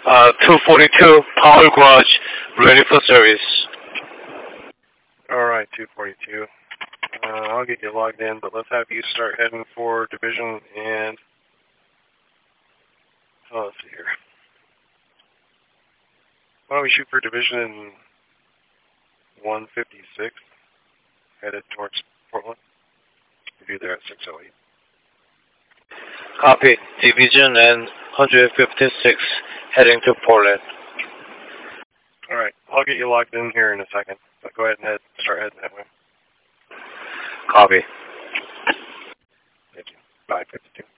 242 Power Garage, ready for service. Alright, 242. I'll get you logged in, but let's have you start heading for division and... Oh, let's see here. Why don't we shoot for division in 156, headed towards Portland. We'll be there at 6:08. Copy. Division and 156 heading to Portland. Alright, I'll get you logged in here in a second. So go ahead and start heading that way. Copy. Thank you. 552.